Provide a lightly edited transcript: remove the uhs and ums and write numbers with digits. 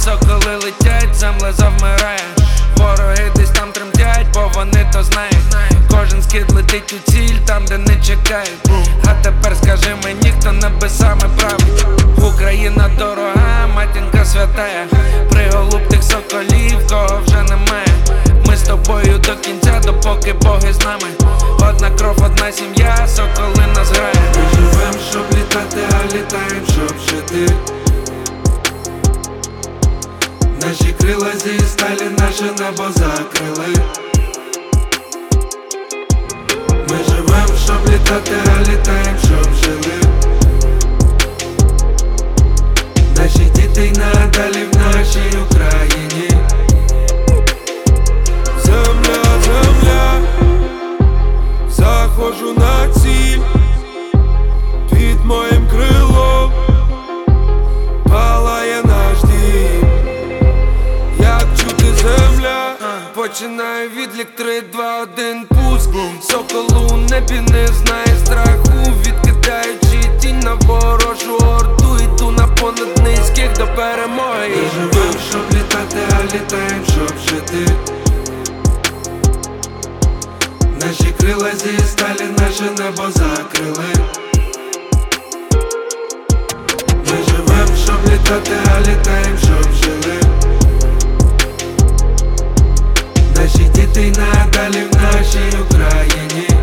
Соколи летять, земля завмирає. Вороги десь там тремтять, бо вони то знають. Кожен скид летить у ціль, там де не чекають. А тепер скажи мені, хто небесами править. Україна дорога, матінка святая. Приголуб тих соколів, кого вже немає. Ми з тобою до кінця, допоки Боги з нами. Одна кров, одна сім'я, соколи нас грає. Ми живем, щоб літати, а літаєм, щоб жити. Наші крила зі сталі, наше небо закрили. Ми живем, щоб літати, а літаєм, щоб жили. Наші діти й надалі в нашій Україні. Земля, земля, заходжу на ціль. Під моїм крилом палає наш дім. Як чути земля, починає відлік 3, 2, 1, пуск. Сокол у небі не знає страху, відкидаючи тінь на ворожу орду. Йду на понад низьких до перемоги. Ми живем, щоб літати, а літаєм, щоб жити. Наші крила зі сталі, наше небо закрили. Ми живем, щоб літати, а літаєм, щоб жили. Наші діти й надалі в нашій Україні.